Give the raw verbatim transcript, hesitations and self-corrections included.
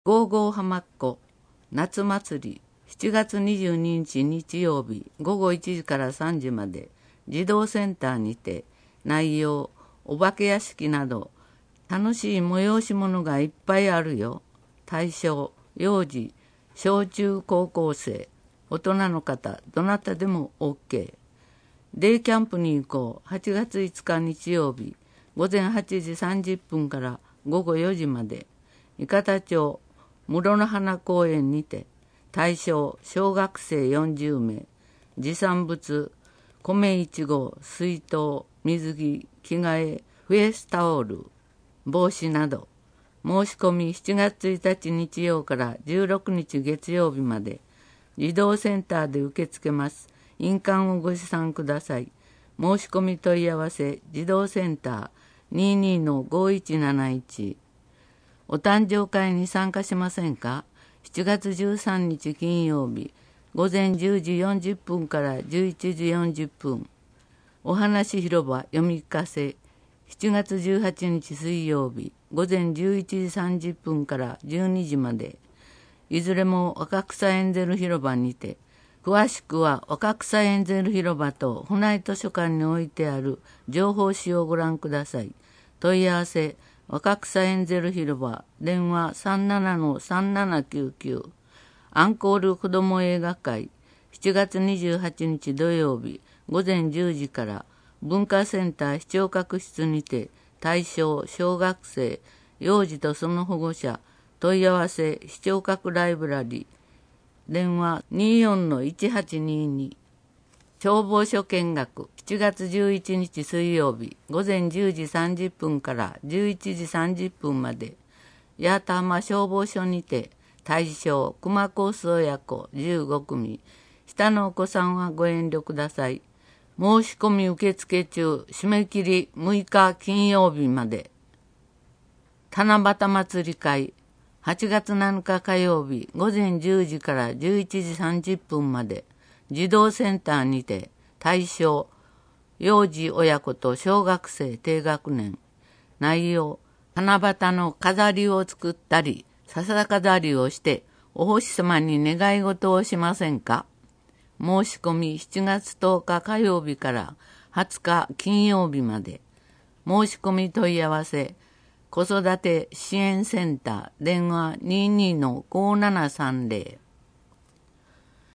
ゴーゴー浜っ子夏祭りしちがつにじゅうににち日曜日ごごいちじからさんじまで児童センターにて内容お化け屋敷など楽しい催し物がいっぱいあるよ。対象幼児小中高校生大人の方どなたでも OK。 デイキャンプに行こうはちがついつか日曜日ごぜんはちじさんじゅっぷんからごごよじまで伊方町室の花公園にて対象小学生よんじゅうめい持参物米いちご水筒水着着替えフェイスタオル帽子など申し込みしちがつついたち日曜からじゅうろくにち月曜日まで児童センターで受け付けます。印鑑をご持参ください。申し込み問い合わせ児童センター にじゅうにのごいちなないち。お誕生会に参加しませんか？しちがつじゅうさんにち金曜日ごぜんじゅうじよんじゅっぷんからじゅういちじよんじゅっぷん。お話広場読み聞かせしちがつじゅうはちにち水曜日ごぜんじゅういちじさんじゅっぷんからじゅうにじまで。いずれも若草エンゼル広場にて、詳しくは若草エンゼル広場と船井図書館に置いてある情報誌をご覧ください。問い合わせ若草エンゼル広場電話 さんななのさんななきゅうきゅう。アンコール子ども映画会しちがつにじゅうはちにち土曜日ごぜんじゅうじから文化センター視聴覚室にて対象小学生幼児とその保護者問い合わせ視聴覚ライブラリ電話 にじゅうよんのいちはちにに。消防署見学しちがつじゅういちにち水曜日ごぜんじゅうじさんじゅっぷんからじゅういちじさんじゅっぷんまで八幡浜消防署にて対象熊コース親子じゅうごくみ。下のお子さんはご遠慮ください。申し込み受付中締め切りむいか金曜日まで。七夕祭り会はちがつなのか火曜日ごぜんじゅうじからじゅういちじさんじゅっぷんまで児童センターにて対象幼児親子と小学生低学年。内容七夕の飾りを作ったり笹飾りをしてお星様に願い事をしませんか？申し込みしちがつとおか火曜日からはつか金曜日まで。申し込み問い合わせ子育て支援センター電話 にじゅうにのごーななさんぜろ。